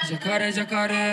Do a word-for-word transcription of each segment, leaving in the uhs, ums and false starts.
Jacaré, jacaré.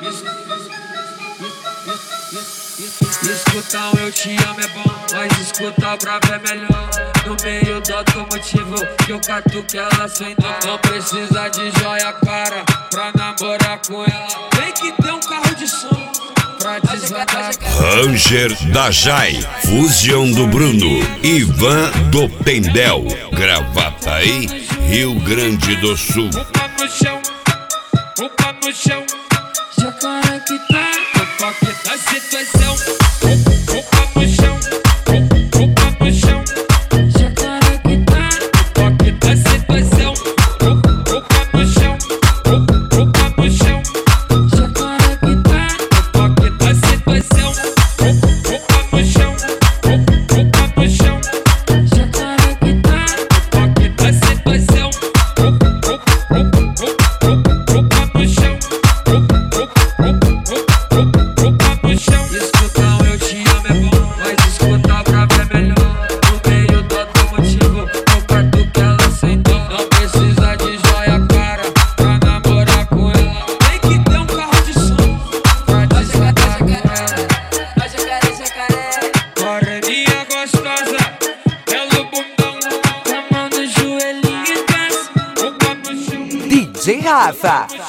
Escutar um eu te amo é bom, mas escutar bravo é melhor. No meio do automotivo que eu catuque ela sem dó. Não precisa de joia cara pra namorar com ela. Tem que ter um carro de som pra desandar. Ranger da Jai, Fusion do Bruno, Ivan do Pendel, Gravataí, Rio Grande do Sul. Opa no chão, opa no chão. Jacaré que tá no toque da situação. Opa no chão, opa no chão. Jacaré que tá no toque da situação. Opa no chão, opa no chão. Jacaré que tá no toque da situação. Opa no chão, opa no chão. Jacaré que tá no toque da situação. Opa no chão. Escutar um eu te amo é bom, mas escutar bravo é melhor. No meio do automotivo, eu catuque ela sem dó. Não precisa de joia cara pra namorar com ela. Tem que ter um carro de som pra desandar com ela. Jacaré, jacaré. Moreninha gostosa, belo bundão, com a mão no joelhinho e desce. Opa no chão. D J Rafa,